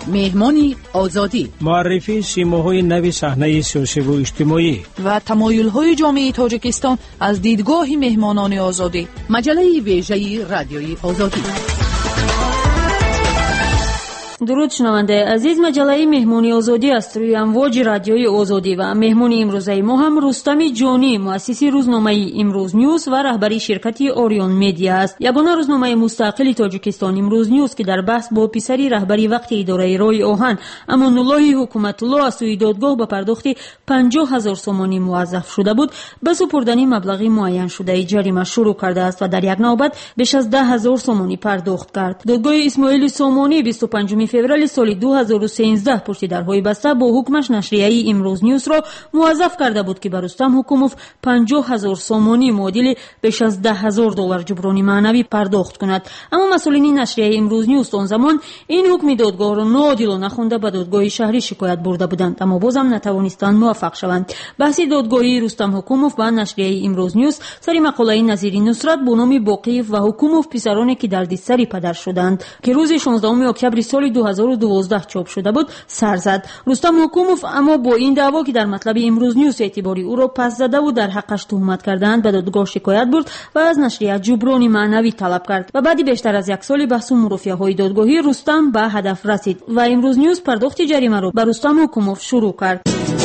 مهمانی آزادی، معرفی سیماهای نوی صحنه سیاسی و اجتماعی و تمایل‌های جامعه تاجیکستان از دیدگاه مهمانان آزادی. مجله ویژه رادیوی آزادی. درود شنونده عزیز، مجله مهمانی آزادی است روی امواج رادیوی آزادی و مهمان امروزه ما هم رستم جانی، مؤسسی روزنامه امروز نیوز و رهبری شرکت اوریون مدیا است. یگانه روزنامه مستقل تاجیکستان امروز نیوز که در بحث با پسری رهبری وقت اداره رای آهن امان الله حکومت الله از سوی دادگاه به پرداخت 50,000 سومانی موظف شده بود، به سپردن مبلغی معین شده جریمه شروع کرده است و در یک نوبت بیش از 10,000 سومانی پرداخت کرد. دادگاه اسماعیل سومانی 25 فوریه سال 2013 پشت درهای بسته با حکمش نشریه امروز نیوز را موظف کرده بود که بر رستم حکوموف 50,000 سومانی معادل بیش از $10,000 جبران معنوی پرداخت کند. اما مسئولین نشریه امروز نیوز آن زمان این حکم دادگاه را ناعادلانه خوانده به دادگاه شهری شکایت برده بودند، اما بازم نتوانستند موفق شوند. بحث دادگاهی رستم حکوموف با نشریه امروز نیوز سری مقاله نظیر نصرت با نام باقیف و حکوموف پسرانی که دردسر پدر شدند که روز 16 اکتبر سال 2012 چاپ شده بود سر زد. رستم حکوموف اما با این دعوا که در مطلب امروز نیوز اعتباری او را پس زده و در حقش تهمت کردند به دادگاه شکایت برد و از نشریه جبران معنوی طلب کرد و بعد بیشتر از یک سال بحث و مرافعه‌های دادگاهی رستم به هدف رسید و امروز نیوز پرداخت جریمه را به رستم حکوموف شروع کرد.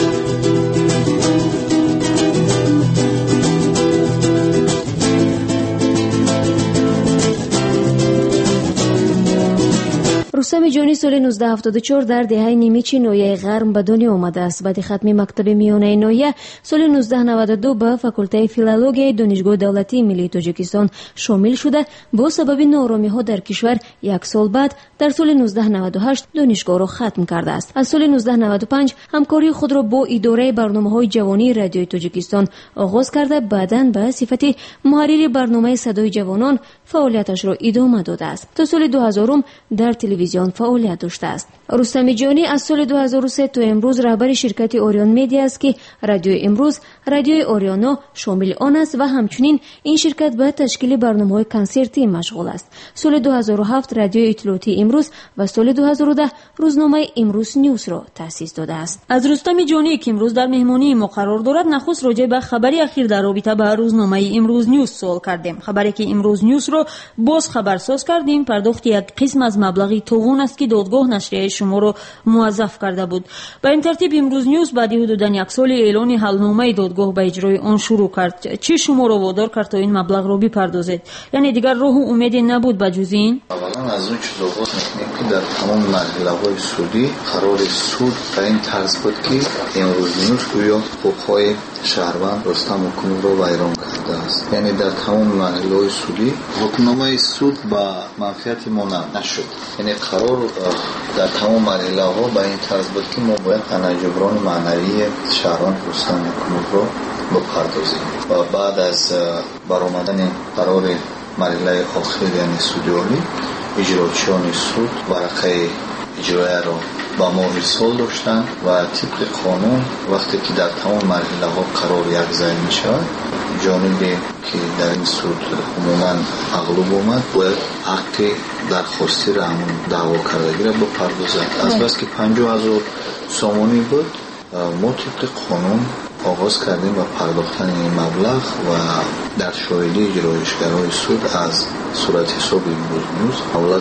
رستم جانی سال 1974 در دهه نیمه نویه غرب به دنیا آمده است. بعد ختم مکتب میانه نویه سال 1992 به فاکولته فیلولوژی دانشگاه دولتی ملی تاجیکستان شامل شده. با سبب ناآرامی‌ها در کشور یک سال بعد در سال 1998 دانشگاه را ختم کرده است. از سال 1995 همکاری خود را با اداره برنامه‌های جوانی رادیوی تاجیکستان آغاز کرده. بعداً به صفت محرر برنامه صدای جوانان فعالیتش را ادامه داده است. تا سال 2000 در تلویزیون فعالیت داشته است. رستم جانی از سال 2003 تا امروز رهبر شرکت اوریون مدیا است که رادیو امروز، رادیوی اوریانا شامل آن است و همچنین این شرکت به تشکیل برنامه‌های کنسرتی مشغول است. سال 2007 رادیو اطلاعاتی امروز و سال 2010 روزنامه امروز نیوز را تأسیس داده است. از رستم جانی که امروز در مهمانی ما قرار دارد نخست راجع به خبری اخیر در رابطه با روزنامه امروز نیوز سوال کردیم. خبری که امروز نیوز را باز خبرساز کردیم پرداخت یک قسم از مبلغی توان است که دادگاه نشریه شما را موظف کرده بود. به این ترتیب امروز نیوز بعد حدوداً یک سال اعلان حلنامه دادگاه به اجرای آن شروع کرد. چی شما را وادار کرد تا این مبلغ را بپردازید؟ یعنی دیگر راه و امیدی نبود به جز این؟ اولا از اون چیز آغاز می‌کنیم که در تمام مرحله‌های سودی قرار سود به این طرز بود که امروز نیوز گویا حقوق‌های شهروند رستم حکوموف را ویران کرده است. یعنی در تمام مرحله‌های سودی حکمنامه سود با منفعت ما نشد. یعنی قرار در تمام مرحله‌ها به این طرز بود که ما باید جبران معنوی شهروند رستم حکوموف را بپردازیم و بعد از برآمدن قرار مرحله آخر یعنی سودیالی اجراچیان سود ورقه اجرایی را با ما ارسال داشتن و طبق قانون وقتی که در تمام مرحله ها قرار یک ضعیف می شود جانبی که در این سود عموما مغلوب آمد باید حق درخواستی را همون دعوا کردگی را بپردازد. از بس که 50,000 سومانی بود ما طبق قانون آغاز کردیم با پرداختن این مبلغ و در شاهدی اجرایشگرای سود از صورت حساب امروز نیوز مبلغ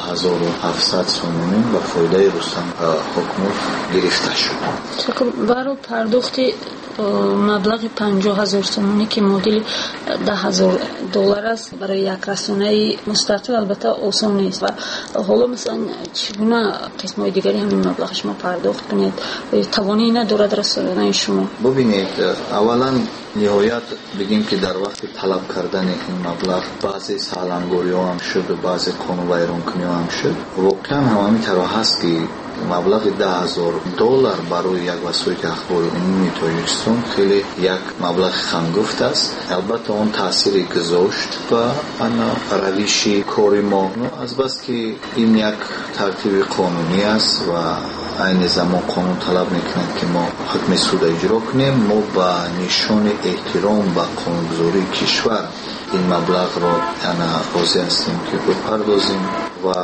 10,700 سومانی و فایده رستم حکوموف گرفته شد. چقدر برای پرداخت مبلغ 50,000 سومانی که معادل $10,000 است برای یک رسانه مستقل البته آسان نیست و حالا مثلا چگونه قسم‌های دیگری همین مبلغ شما پرداخت کنید؟ توانی ندارد رسانه شما؟ ببینید اولا نهایت بگیم که در وقت طلب کردن این مبلغ بعضی سالانگوری‌ها هم شد و بعضی قانون ویرانکنی‌ها هم شد. واقعا همین طرح هست که مبلغ $10,000 برای یک وسایل اخبار عمومی تاجیکستان خیلی یک مبلغ خنگفت است. البته اون تاثیر گذاشت و انا روش کاری ما از بس که این یک ترتیب قانونی است و این زمان قانون طلب میکنند که ما حکم سود اجرا کنیم. ما با نشان احترام به قانونگذاری کشور این مبلغ را راضی هستیم که بپردازیم و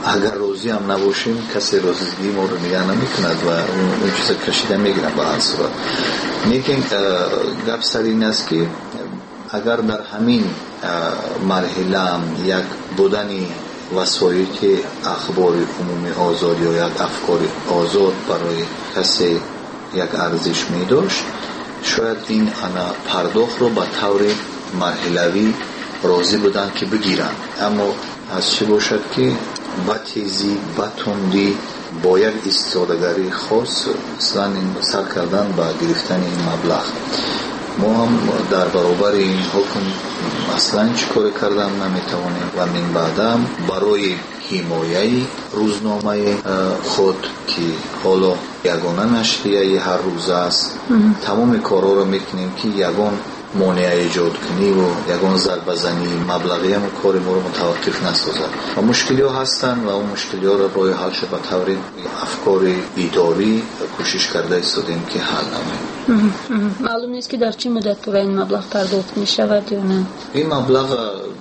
اگر راضی هم نباشیم کسی راضیگی ما رو نگه نمیکند و اون چیزا کشیده میگیرن به هر صورت. لیکن گپ سر این است که اگر در همین مرحله هم یک بودنی وسایل اخبار عمومی آزاد یا یک افکار آزاد برای کسی یک ارزش می داشت، شاید این انا پرداخت رو به طور مرحلوی راضی بودن که بگیرن. اما از چه باشد که با تیزی با تندی با یک ایستادگی خاص اصلا این سر کردن با گرفتن این مبلغ. ما هم در برابر این حکم اصلا چی کار کردم نمیتوانیم و من بعدم برای حمایه روزنامه خود که حالا یگانه نشریه هر روز است تمام کارها رو میکنیم که یگان مانع ایجاد کنی و یگان ضربه زنی مبلغی هم کار ما رو متوقف نسازد و مشکلی ها هستن و اون مشکلی ها رو روی حل شد به طور افکار ایداری کوشش کرده ایستادیم که حل نمیم. معلوم نیست که در چی مدت پورا این مبلغ پرداخت می شود یا نه؟ این مبلغ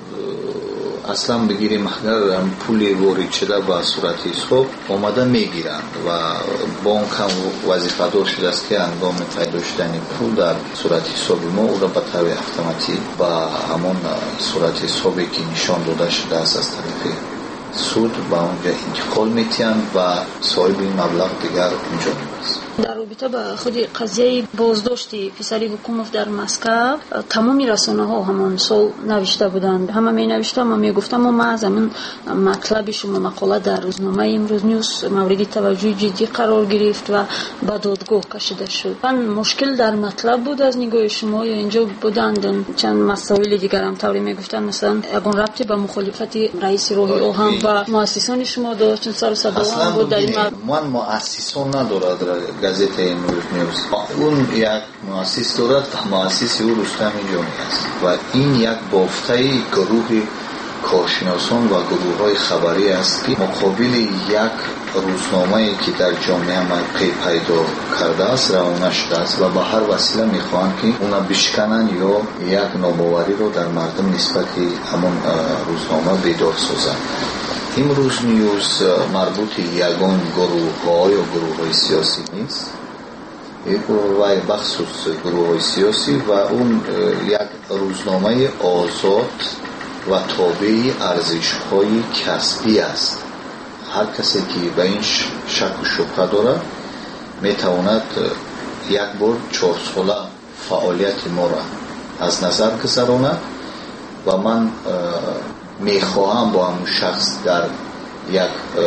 اصلا بگیریم اگر پولی وارد شده با صورت حساب آمده میگیرند و بانک هم وظیفه دار شده است که هنگام پیدا شدن پول در صورت حساب ما او را به طور اتوماتیک با همون صورت حسابی که نشان داده شده است از طرف سود با اونجا انتقال میتین و صاحب این مبلغ دیگر اونجا میبرد. در رابطه با خود قضیه بازداشت پسری حکومت در مسکو تمامی رسانه ها همان سال نوشته بودند، همه می نوشتم و می گفتم و ما از همین مطلب شما مقاله در روزنامه امروز نیوز مورد توجه جدی قرار گرفت و به دادگاه کشیده شد. من مشکل در مطلب بود از نگاه شما یا اینجا بودند چند مسائل دیگر هم طوری می گفتن مثلا یگان ربطی به مخالفت رئیس روحی آهن و مؤسسان شما داشت چون سر و صدا بود در این من مؤسسان ندارد گازete امروز نیوز اون یک مؤسس دارد و مؤسس او رستمی جانی است و این یک بافته گروه کارشناسان و گروه های خبری است که مقابل یک روزنامه‌ای که در جامعه ما پیدا کرده است روانه شده است و به هر وسیله میخواهند که اونا بشکنن یا یک ناباوری رو در مردم نسبت همون روزنامه بیدار سازند. امروز نیوز مربوط یگان گروه های و گروه های سیاسی نیست، یک گروه بخصوص گروه های سیاسی و اون یک روزنامه آزاد و تابع ارزش های کسبی است. هر کسی که به این شک و شبهه داره میتواند یک بار 4 ساله فعالیت ما را از نظر گذراند و من میخواهم با همون شخص در یک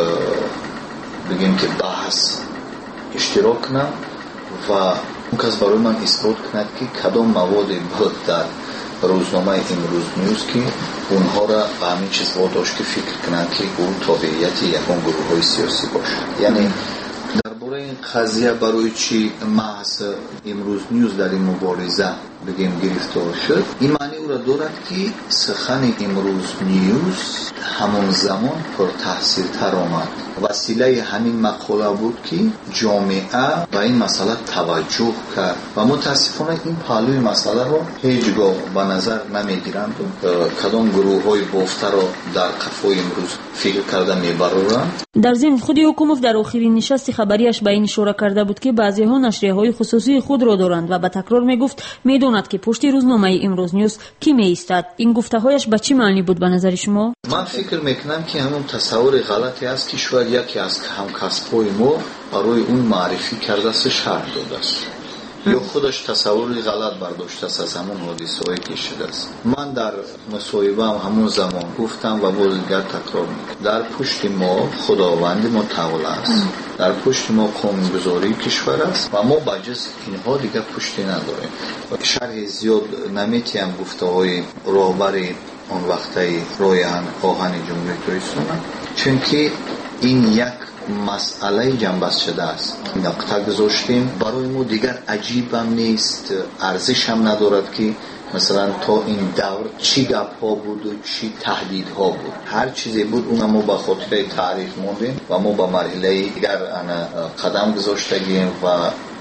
بگیم که بحث اشتراک کنم و اون کس برای من اثبات کند که کدام مواد بود در روزنامه امروز نیوز که اونها را به همین چیز واداشت که فکر کنند که اون تابعیت یکان گروه های سیاسی باشد. یعنی درباره این قضیه برای چی محض امروز نیوز در این مبارزه بگیم گرفتار شد، این معنی او را دارد که سخن امروز نیوز همون زمان پر تاثیر تر آمد. وسیله همین مقاله بود که جامعه به این مسئله توجه کرد و متاسفانه این پهلوی مسئله رو هیچگاه به نظر نمیگیرند و کدام گروه های بافته رو در قفای امروز فکر کرده میبرند. در ضمن خود حکومت در آخرین نشست خبریش به این اشاره کرده بود که بعضی ها نشریه های خصوصی خود را دارند و به تکرار میگفت میداند که پشت روزنامه امروز نیوز کی میایستد. این گفته هایش به چه معنی بود به نظر شما؟ من فکر میکنم که همون تصور غلطی است که شاید یکی از همکسب‌های ما برای اون معرفی کرده است شرح داده است یا خودش تصور غلط برداشته است از همون حادثه‌ای که شده است. من در مصاحبه همون زمان گفتم و باز دیگر تکرار میکنم در پشت ما خداوند متعال است، در پشت ما قانونگذاری کشور است و ما بجز اینها دیگر پشتی نداریم. شرح زیاد نمیتونم گفته‌های راهبر اون وقتی روی آهن جمهوری اسلامی چون که این یک مسئله جنبست شده است. نقطه گذاشتیم برای ما دیگر عجیب هم نیست، ارزش هم ندارد که مثلا تا این دور چی گپ ها بود و چی تهدید ها بود. هر چیزی بود اون ما با خاطر تاریخ موندیم و ما با مرحله دیگر قدم گذاشتگیم و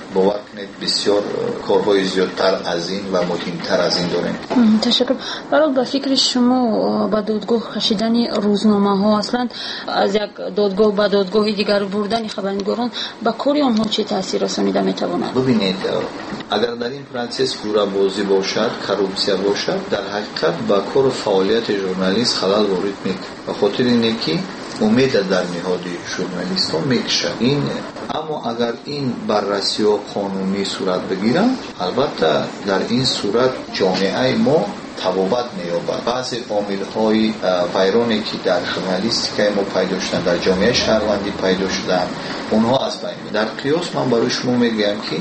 باور کنید بسیار کارهای زیادتر از این و مهمتر از این داریم. تشکر. برای با فکر شما با دادگاه کشیدن روزنامه ها اصلا از یک دادگاه به دادگاه دیگر بردن خبرنگاران با کاری آنها چه تاثیر رسانیده میتواند؟ ببینید اگر در این پروسس گوره بازی باشد، کروپسیا باشد، در حقیقت با کار فعالیت ژورنالیست خلل وارد میکنه. به خاطر اینه که امید در نهاد ژورنالیست ها میکشه این. اما اگر این بررسی و قانونی صورت بگیرد، البته در این صورت جامعه ما تبابت می‌یابد. بعضی عامل‌های ویرانی که در ژورنالیستیک ما پیدا شدن، در جامعه شهروندی پیدا شدن، اونها از بین در قیاس من برای شما میگم که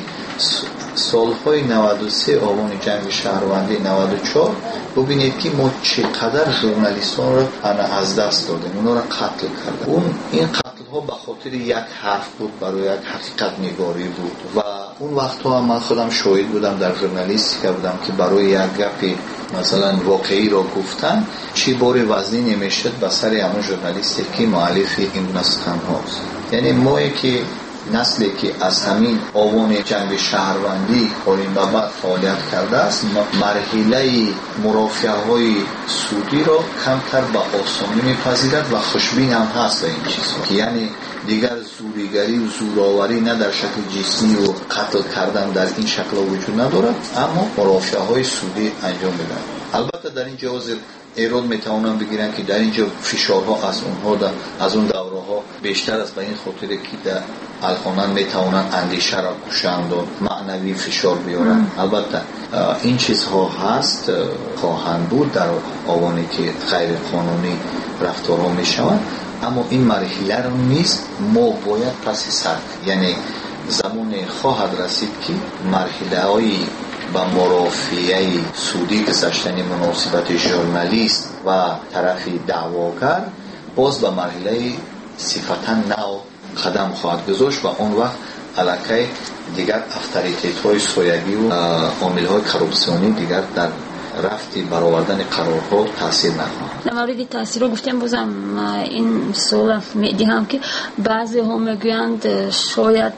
سالهای 93 آبان جنگ شهروندی 94 ببینید که ما چقدر ژورنالیستان را از دست دادیم، اونا را قتل کردیم. این قتل ها به خاطر یک حرف بود، برای یک حقیقت نگاری بود و اون وقتها من خودم شاهد بودم، در ژورنالیستیک بودم که برای یک گپی مثلا واقعی را گفتن چی بار وزنی نمیشد به سر همون ژورنالیستی که مؤلف این نسخن هاست. یعنی ما که نسلی که از همین آوان جنگ شهروندی قرین به بعد فعالیت کرده است، مرحله مرافعه های سودی را کمتر به آسانی میپذیرد و خوشبین هم هست به این چیزها که یعنی دیگر زوریگری و زوراوری نه در شکل جسمی و قتل کردن در این شکل وجود ندارد، اما مرافعه های سودی انجام میدن. البته در این جواز ایراد میتوانم بگیرن که در اینجا فشارها از اونها از اون دوره ها بیشتر است، به این خاطر که در الان میتوانن اندیشه را کشند و معنوی فشار بیارن. البته این چیزها هست، خواهند بود در آوانی که غیر قانونی رفتارها میشوند، اما این مرحله رو نیست. ما باید پس سر، یعنی زمان خواهد رسید که مرحله های با مرافعه سودی گذشتن مناسبت ژورنالیست و طرف دعواگر باز به مرحله صفتا نو قدم خواهد گذاشت و اون وقت علاقه دیگر اتوریته های سویگی و عامل های کروپسیونی دیگر در رفتی برآوردن قرارها تاثیر نخواهد. در مورد تاثیر رو گفتیم، بازم این سوال میدیم که بعضی ها میگویند شاید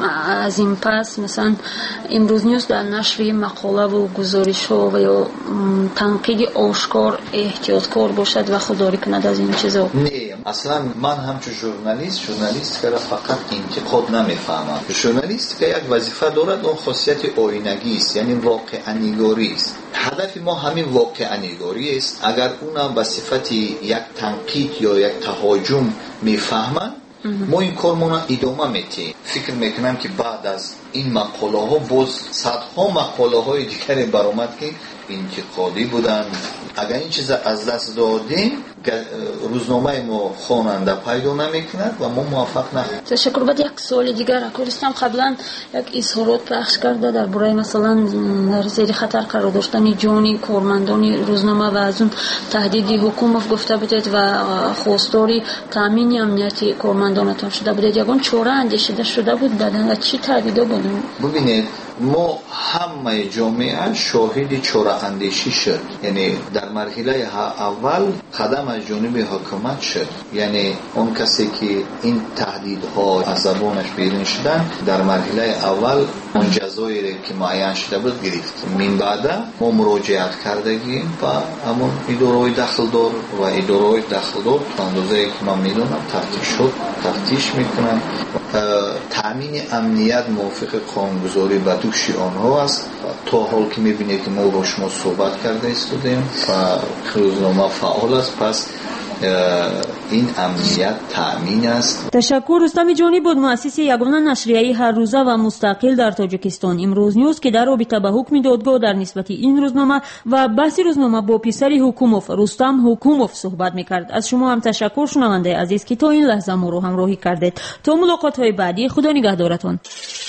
از این پس مثلا امروز نیوز در نشر مقاله و گزارش ها و یا تنقید آشکار احتیاطکار باشد و خودداری کند از این چیزا. نه، اصلا من همچون ژورنالیست که را فقط انتقاد نمیفهمم. ژورنالیست که یک وظیفه دارد، اون خاصیت آینگی است، یعنی واقع نگاری است. هدف ما همین واقع نگاری است. اگر اونا به صفت یک تنقید یا یک تهاجم میفهمن، ما این کارمون ادامه میدیم. فکر میکنم که بعد از این مقاله ها باز صدها مقاله های دیگری برآمد که انتقادی بودن. اگر این چیز از دست دادیم، روزنامه ما خواننده پیدا نمیکند و ما موفق نخواهیم. تشکر. بعد یک سوال دیگر اکورستم قبلا یک اظهارات پخش کرده درباره مثلا در زیر خطر قرار داشتن جان کارمندان روزنامه و از اون تهدید حکومت گفته بودید و خواستاری تامین امنیتی کارمندانتان شده بودید. یگان چاره اندیشیده شده بود بعدن و چی تهدیدا بودن؟ ببینید، ما همه جامعه شاهد چاره اندیشی شد. یعنی در مرحله اول قدم از جانب حکومت شد، یعنی اون کسی که این تهدیدها از زبانش بیرون شدن در مرحله اول اون جزایی که معین شده بود گرفت. من بعد ما مراجعت کردگیم و همون اداره دخلدار و اداره دخلدار تا اندازه‌ای که من میدونم تفتیش میکنن. تامین امنیت موافق قانونگذاری به دوش آنها است. تا حال که میبینید که ما با شما صحبت کرده استودیم و روزنامه فعال است، پس این امنیت تأمین است. تشکر. رستم جانی بود، مؤسس یگانه نشریه هر روزه و مستقل در تاجیکستان امروز نیوز، که در رابطه با حکم دادگاه در نسبت این روزنامه و بحث روزنامه با پسر حکوموف رستم حکوموف صحبت میکرد. از شما هم تشکر شنونده عزیز که تا این لحظه ما رو همراهی کردید. تا ملاقات های بعدی، خدا نگهدارتان.